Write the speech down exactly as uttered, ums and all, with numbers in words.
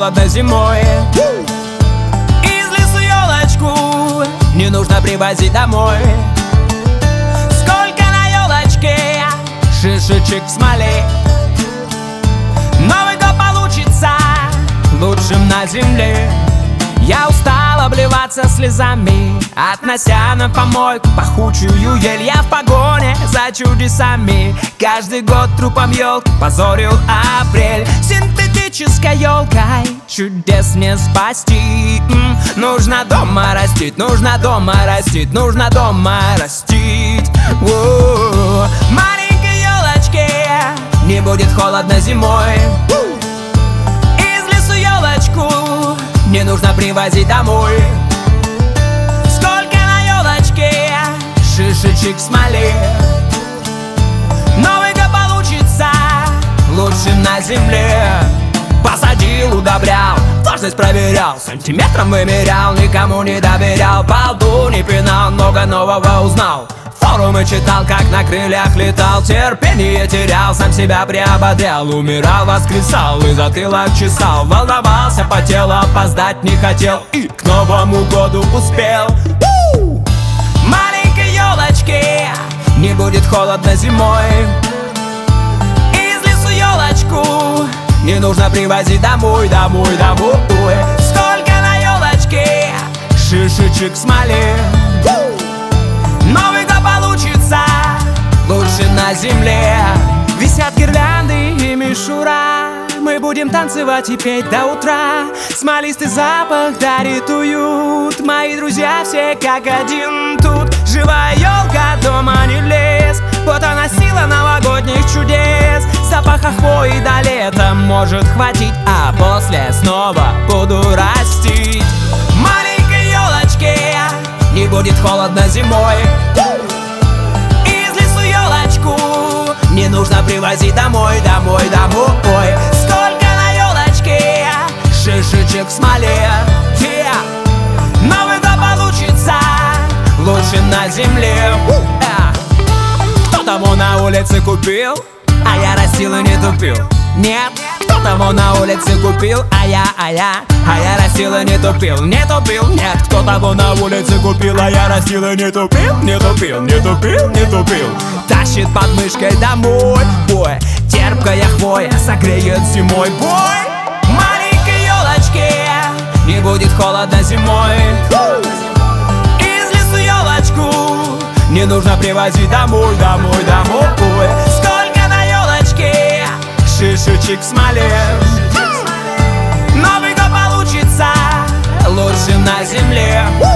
холодно зимой. Из лесу елочку не нужно привозить домой. Сколько на елочке шишечек в смоле. Новый год получится лучшим на земле. Я устал обливаться слезами, относя на помойку пахучую ель. Я в погоне за чудесами, каждый год трупом елки позорил апрель. Синтетической елкой чудес мне спасти. М-м, нужно дома растить, нужно дома растить, нужно дома растить. У-у-у. Маленькой елочке не будет холодно зимой. Из лесу елочку не нужно привозить домой. Сколько на елочке шишечек в смоле. Новый год получится лучшим на земле. Посадил, удобрял, влажность проверял, сантиметром вымерял, никому не доверял, балду не пинал, много нового узнал. Форумы читал, как на крыльях летал, терпение терял, сам себя приободрял, умирал, воскресал и затылок чесал, волновался, потел, опоздать не хотел и к Новому году успел. У-у-у! Маленькой елочке не будет холодно зимой. Из лесу елочку не нужно привозить домой, домой, домой. Сколько на елочке шишечек в смоле. Новый год получится лучше на земле. Висят гирлянды и мишура, мы будем танцевать и петь до утра. Смолистый запах дарит уют, мои друзья все как один тут. Живая елка, дома не лес, вот она сила новогодних чудес. Запаха хвои до лета может хватить, а после снова буду растить. Маленькой елочке не будет холодно зимой. Из лесу елочку не нужно привозить домой, домой, домой. Сколько на елочке шишечек в смоле. Yeah. Новый год получится лучше на земле. Yeah. Кто того на улице купил, а я растил и не тупил. Нет, кто того на улице купил, а я, а я, а я растил и не тупил, не тупил. Нет, кто того на улице купил, а я растил и не тупил, не тупил, не тупил, не тупил. Тащит под мышкой домой, бой, терпкая хвоя согреет зимой, бой. Маленькой елочке не будет холодно зимой. Из лесу елочку не нужно привозить домой, домой, домой. Сколько на елочке шишечек в смоле. Новый год получится лучшим на земле.